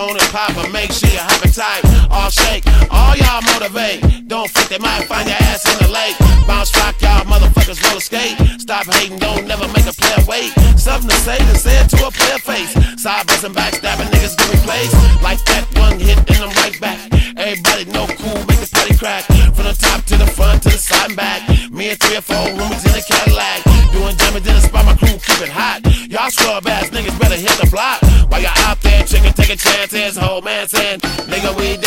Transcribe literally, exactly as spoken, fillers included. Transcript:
on and pop, but make sure you have a tight. All shake, all y'all motivate. Don't think they might find your ass in the lake. Bounce rock, y'all motherfuckers roller skate. Stop hating, don't never make a player wait. Something to say, then say it to a player face. Side bustin', backstabbing niggas give me plays. Like that one hit and I'm right back. Everybody know cool, make the party crack. From the top to the front, to the side and back. Me and three or four roomies in a Cadillac. Doing damage in the spot, my crew keep it hot. Y'all scrub ass niggas better hit the block. While y'all out there, chicken taking chances. Whole man saying, nigga, we